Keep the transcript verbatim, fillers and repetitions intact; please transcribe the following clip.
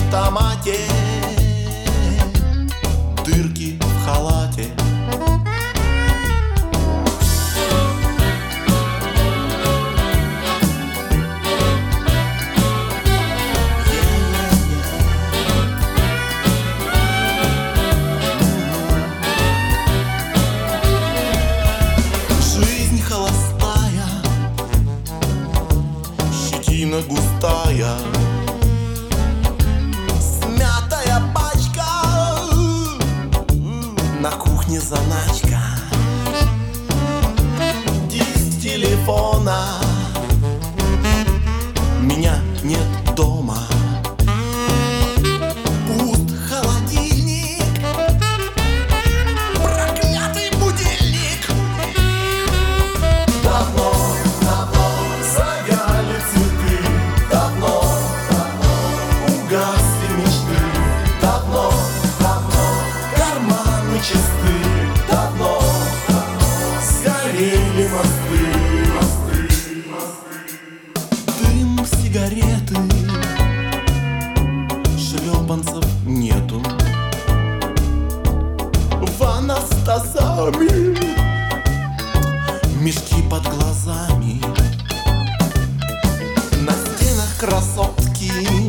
автомате, дырки в халате. Жизнь холостая, щетина густая, смятая пачка, на кухне заначка, диск телефона, меня нет дома. Пуст холодильник, проклятый будильник. Давно, давно завяли цветы, давно, давно угасли мечты, давно, давно карманы чисты, давно, давно сгорели мосты, мосты, мосты. Дым сигареты, шлепанцев нету. Ванна с тазами, мешки под глазами, на стенах красотки.